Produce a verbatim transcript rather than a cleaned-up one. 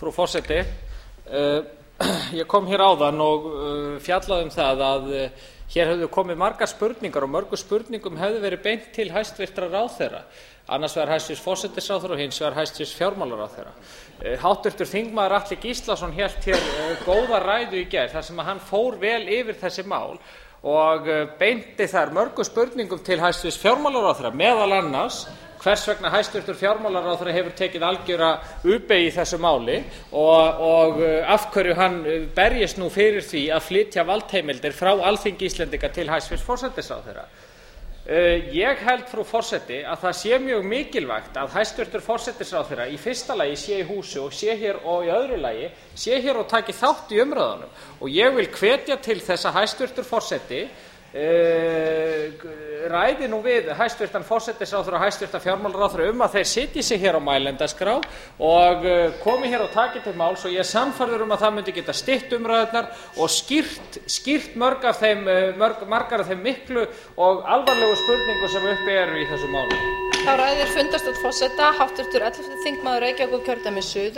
frú forseti. Ég kom hér áðan og fjallaði um það að hér höfðu komið margar spurningar og mörgum spurningum hefði verið beint til hæstvirtra ráðherra, annars vegar hæstvirts forsætisráðherra og hins vegar hæstvirts fjármálaráðherra. Háttvirtur þingmaður Atli Gíslason hélt hér góða ræðu í gær þar sem hann fór vel yfir þessi mál og beinti þar mörgum spurningum til hæstvirts fjármálaráðherra, meðal annars hvers vegna hæstvirtur fjármálaráðherra hefur tekið algjöra U-beygju í þessu máli og, og af hverju hann berjist nú fyrir því að flytja valdheimildir frá Alþingi Íslendinga til hæstvirts forsætisráðherra. Ég held, frú forseti, að það sé mjög mikilvægt að hæstvirtur forsætisráðherra í fyrsta lagi sé í húsi og sé hér og í öðru lagi sé hér og taki þátt í umræðunum. Og ég vil hvetja til þess að hæstvirtur forseti ræði nú við hæstvirtan forsætisráðherra og hæstvirtan fjármálaráðherra um að þeir sitji sig hér á mælendaskrá og komi hér og taki til máls, og ég er sannfærður um að það myndi geta stytt umræðurnar og skýrt, skýrt mörg af þeim, mörg, margar af þeim miklu og alvarlegu spurningu sem uppi eru í þessu máli. Þá ræðir fundarstjórn forseta háttvirtur ellefti þingmaður Reykjavíkurkjördæmis suður